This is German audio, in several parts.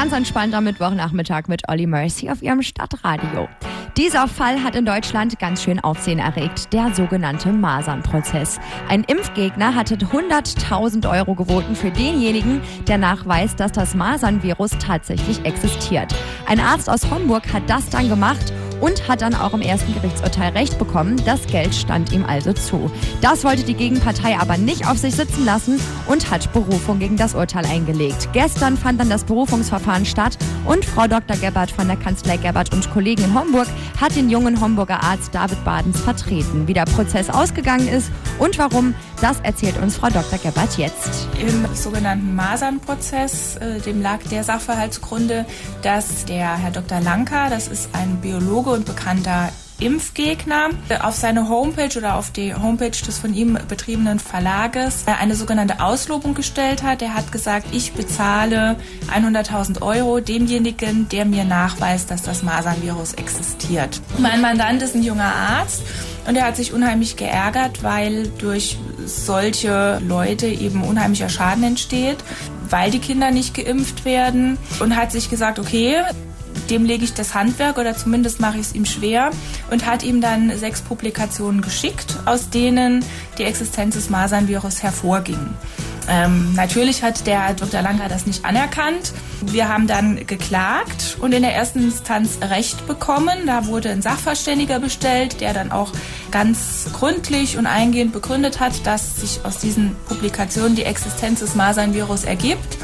Ganz entspannter Mittwochnachmittag mit Olli Mercy auf ihrem Stadtradio. Dieser Fall hat in Deutschland ganz schön Aufsehen erregt, der sogenannte Masernprozess. Ein Impfgegner hatte 100.000 Euro geboten für denjenigen, der nachweist, dass das Masernvirus tatsächlich existiert. Ein Arzt aus Homburg hat das dann gemacht und hat dann auch im ersten Gerichtsurteil Recht bekommen. Das Geld stand ihm also zu. Das wollte die Gegenpartei aber nicht auf sich sitzen lassen und hat Berufung gegen das Urteil eingelegt. Gestern fand dann das Berufungsverfahren statt und Frau Dr. Gebhardt von der Kanzlei Gebhardt und Kollegen in Homburg hat den jungen Homburger Arzt David Badens vertreten. Wie der Prozess ausgegangen ist und warum, das erzählt uns Frau Dr. Gebhardt jetzt. Im sogenannten Masernprozess, dem lag der Sachverhalt zugrunde, dass der Herr Dr. Lanka, das ist ein Biologe und bekannter Impfgegner, auf seine Homepage oder auf die Homepage des von ihm betriebenen Verlages eine sogenannte Auslobung gestellt hat. Er hat gesagt, ich bezahle 100.000 Euro demjenigen, der mir nachweist, dass das Masernvirus existiert. Mein Mandant ist ein junger Arzt und er hat sich unheimlich geärgert, weil durch solche Leute eben unheimlicher Schaden entsteht, weil die Kinder nicht geimpft werden, und hat sich gesagt, okay, dem lege ich das Handwerk oder zumindest mache ich es ihm schwer, und hat ihm dann 6 Publikationen geschickt, aus denen die Existenz des Masernvirus hervorging. Natürlich hat der Herr Dr. Lanka das nicht anerkannt. Wir haben dann geklagt und in der ersten Instanz Recht bekommen. Da wurde ein Sachverständiger bestellt, der dann auch ganz gründlich und eingehend begründet hat, dass sich aus diesen Publikationen die Existenz des Masernvirus ergibt.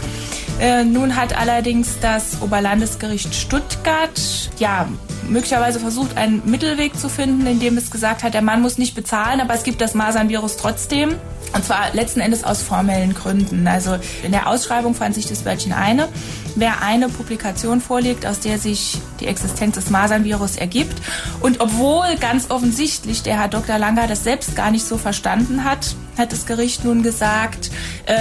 Nun hat allerdings das Oberlandesgericht Stuttgart möglicherweise versucht, einen Mittelweg zu finden, indem es gesagt hat, der Mann muss nicht bezahlen, aber es gibt das Masernvirus trotzdem. Und zwar letzten Endes aus formellen Gründen. Also in der Ausschreibung fand sich das Wörtchen eine. Wer eine Publikation vorlegt, aus der sich die Existenz des Masernvirus ergibt, und obwohl ganz offensichtlich der Herr Dr. Lanka das selbst gar nicht so verstanden hat, hat das Gericht nun gesagt,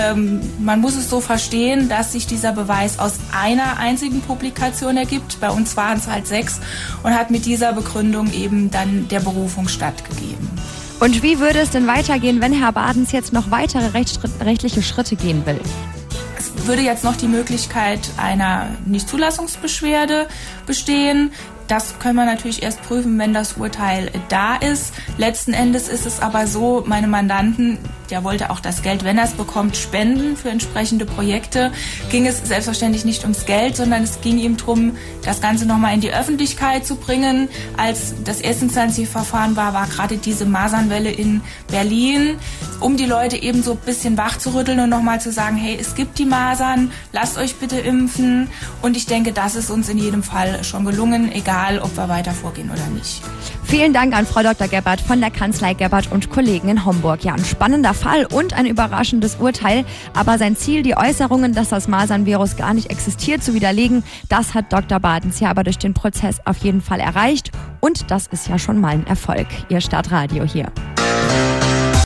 man muss es so verstehen, dass sich dieser Beweis aus einer einzigen Publikation ergibt. Bei uns waren es halt 6, und hat mit dieser Begründung eben dann der Berufung stattgegeben. Und wie würde es denn weitergehen, wenn Herr Badens jetzt noch weitere rechtliche Schritte gehen will? Es würde jetzt noch die Möglichkeit einer Nichtzulassungsbeschwerde bestehen. Das können wir natürlich erst prüfen, wenn das Urteil da ist. Letzten Endes ist es aber so, meine Mandanten, der wollte auch das Geld, wenn er es bekommt, spenden für entsprechende Projekte. Ging es selbstverständlich nicht ums Geld, sondern es ging ihm darum, das Ganze nochmal in die Öffentlichkeit zu bringen. Als das Erstinstanzverfahren war gerade diese Masernwelle in Berlin, um die Leute eben so ein bisschen wach zu rütteln und nochmal zu sagen, hey, es gibt die Masern, lasst euch bitte impfen. Und ich denke, das ist uns in jedem Fall schon gelungen, egal ob wir weiter vorgehen oder nicht. Vielen Dank an Frau Dr. Gebhardt von der Kanzlei Gebhardt und Kollegen in Homburg. Ja, ein spannender Fall und ein überraschendes Urteil. Aber sein Ziel, die Äußerungen, dass das Masernvirus gar nicht existiert, zu widerlegen, das hat Dr. Badens ja aber durch den Prozess auf jeden Fall erreicht. Und das ist ja schon mal ein Erfolg. Ihr Stadtradio hier.